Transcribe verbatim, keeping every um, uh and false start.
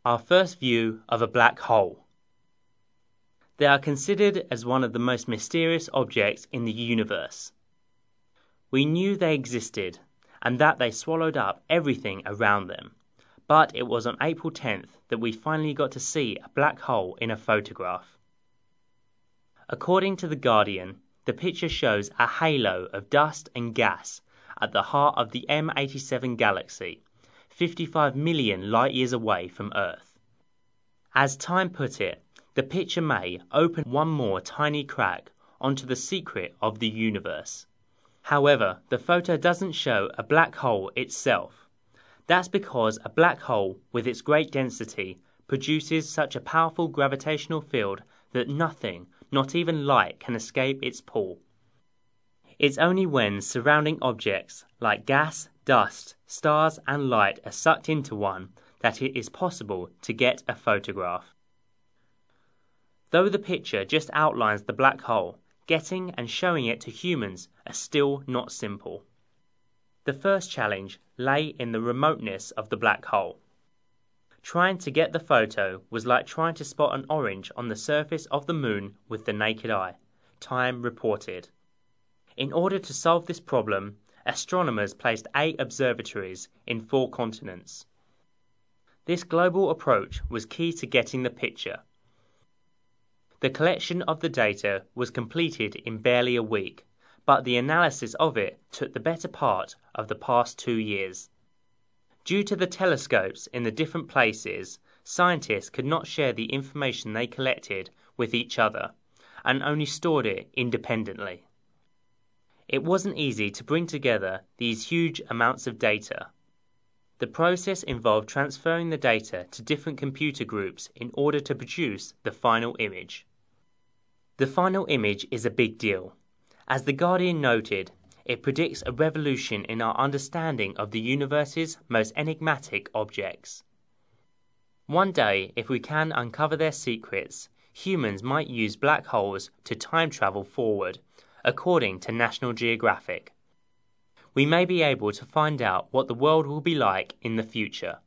Our first view of a black hole. They are considered as one of the most mysterious objects in the universe. We knew they existed, and that they swallowed up everything around them, but it was on April tenth that we finally got to see a black hole in a photograph. According to The Guardian, the picture shows a halo of dust and gas at the heart of the M eighty-seven galaxy, fifty-five million light-years away from Earth. As Time put it, the picture may open one more tiny crack onto the secret of the universe. However, the photo doesn't show a black hole itself. That's because a black hole with its great density produces such a powerful gravitational field that nothing, not even light, can escape its pull. It's only when surrounding objects like gas, dust, stars and light are sucked into one that it is possible to get a photograph. Though the picture just outlines the black hole, getting and showing it to humans are still not simple. The first challenge lay in the remoteness of the black hole. Trying to get the photo was like trying to spot an orange on the surface of the moon with the naked eye, Time reported. In order to solve this problem, astronomers placed eight observatories in four continents. This global approach was key to getting the picture. The collection of the data was completed in barely a week, but the analysis of it took the better part of the past two years. Due to the telescopes in the different places, scientists could not share the information they collected with each other, and only stored it independently. It wasn't easy to bring together these huge amounts of data. The process involved transferring the data to different computer groups in order to produce the final image. The final image is a big deal. As The Guardian noted, it predicts a revolution in our understanding of the universe's most enigmatic objects. One day, if we can uncover their secrets, humans might use black holes to time travel forward, according to National Geographic. We may be able to find out what the world will be like in the future.